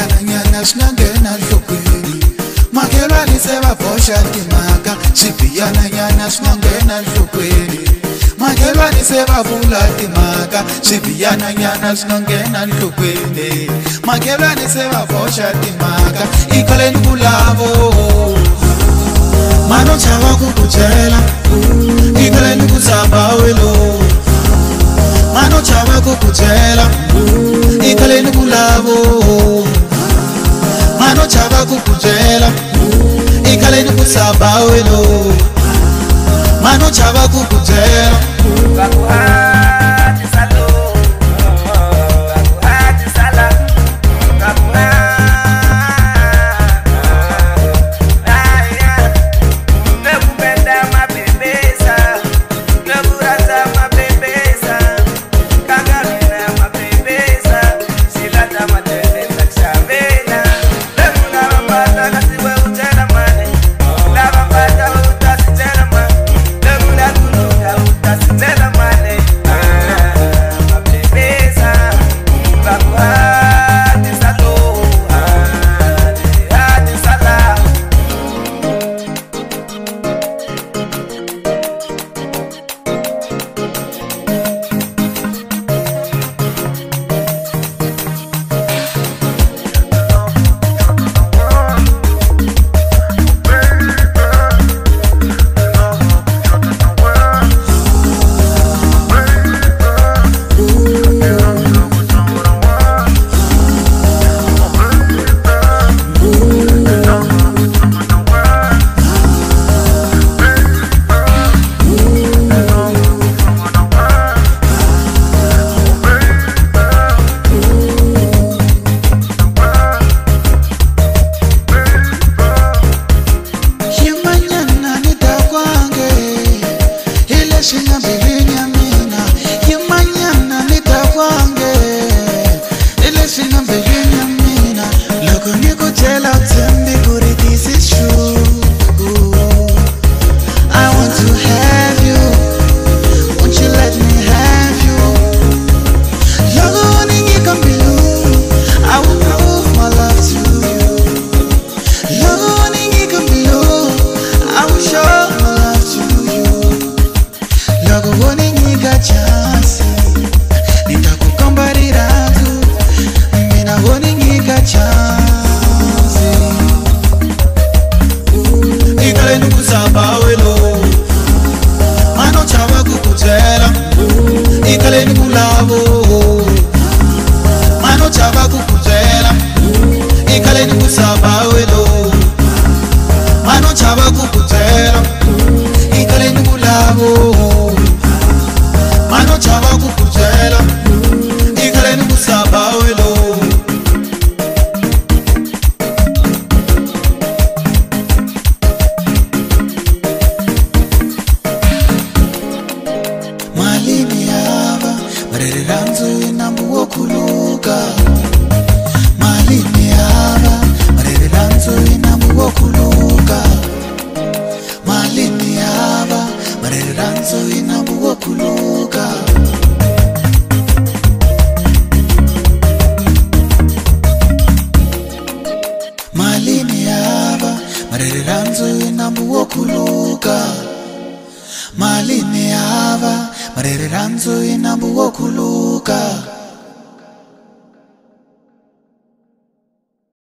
Swibiyana sinangena nhlokweni Makhelwane sebabhosha timhaka Swibiyana sinangena nhlokweni Makhelwane sebavula timhaka Swibiyana sinangena nhlokweni Makhelwane sebabhosha timhaka Ikhaleni kulavo Mano chava kukutshela Ikhaleni kusaba welo Mano chava kukutshela Ikhaleni kulavo Mano chava kukutshela Ikhaleni kusaba welo Mano chava kukutshela Kakuhati salo Kakuhati sala Kakuhati Malini ava, marere ranzo inambu wokuluka.